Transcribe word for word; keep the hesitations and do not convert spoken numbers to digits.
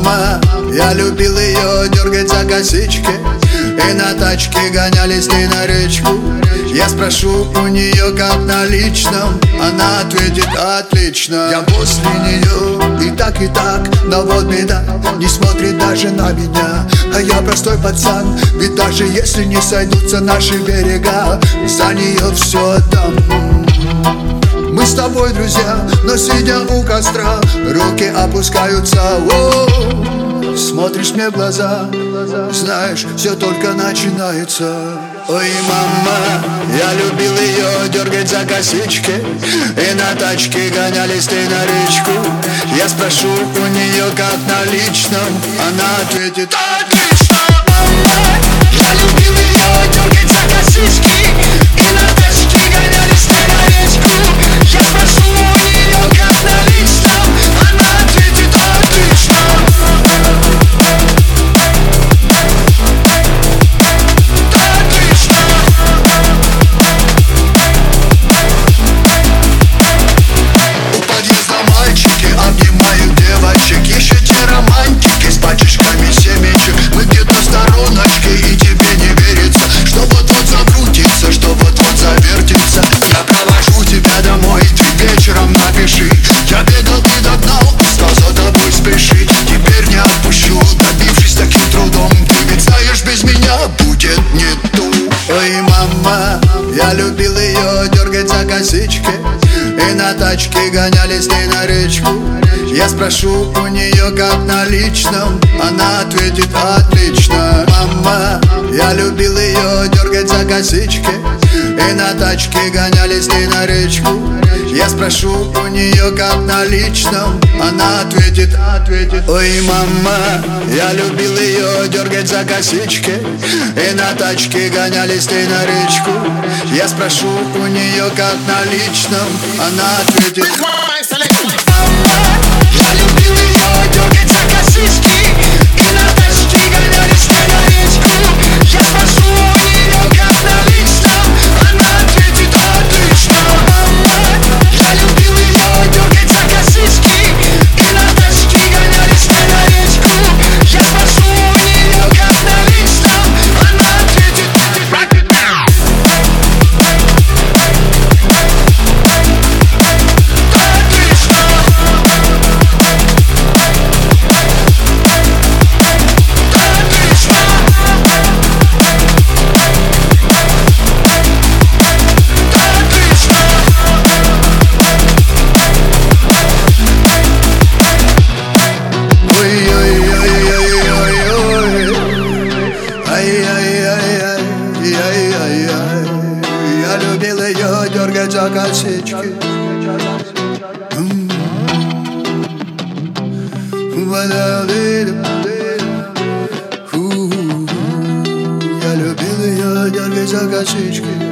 мама, я любил ее дергать за косички, и на тачке гонялись с ней на речку. Я спрошу у нее как на личном, она ответит отлично. Я после нее и так и так, но вот беда, не смотрит даже на меня. А я простой пацан, ведь даже если не сойдутся наши берега, за нее все отдам. Мы с тобой друзья, но сидя у костра, руки опускаются. О-о-о. Смотришь мне в глаза, знаешь, все только начинается. Ой, мама, я любил ее дергать за косички, и на тачке гонялись с ней на речку. Я спрошу у нее как на личном, она ответит отлично. Мама, я любил ее дергать за косички, и на тачке гонялись с ней на речку. Я спрошу у нее как на личном, она ответит отлично. Ой, мама, я любил ее дергать за косички, и на тачке гонялись с ней на речку. Я спрошу у нее как на личном, она ответит отлично. Мама, я любил ее дергать за косички, и на тачке гонялись с ней на речку. Я спрошу у нее как на личном, она ответит, ответит. Ой, мама, я любил ее дергать за косички, и на тачке гонялись с ней на речку. Я спрошу у нее как на личном, она ответит. Мама, я любил ее дергать за косички, и на тачке гонялись с ней на речку. Я спрошу у нее как на личном, она ответит отлично. Мама, я любил ее дергать за косички, и на тачке гонялись с ней на речку. Я спрошу у нее как на личном, она ответит отлично. Я любил ее дергать за косички. Я любил ее дергать за косички.